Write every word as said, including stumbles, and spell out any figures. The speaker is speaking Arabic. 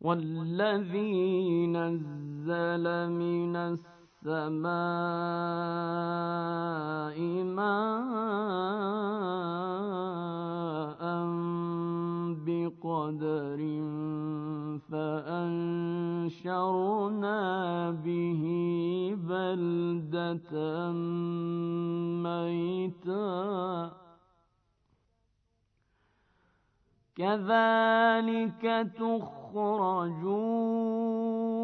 والذي نزل من السماء ماء بقدر فأنشرنا به بلدة ميتا كذلك تخرجون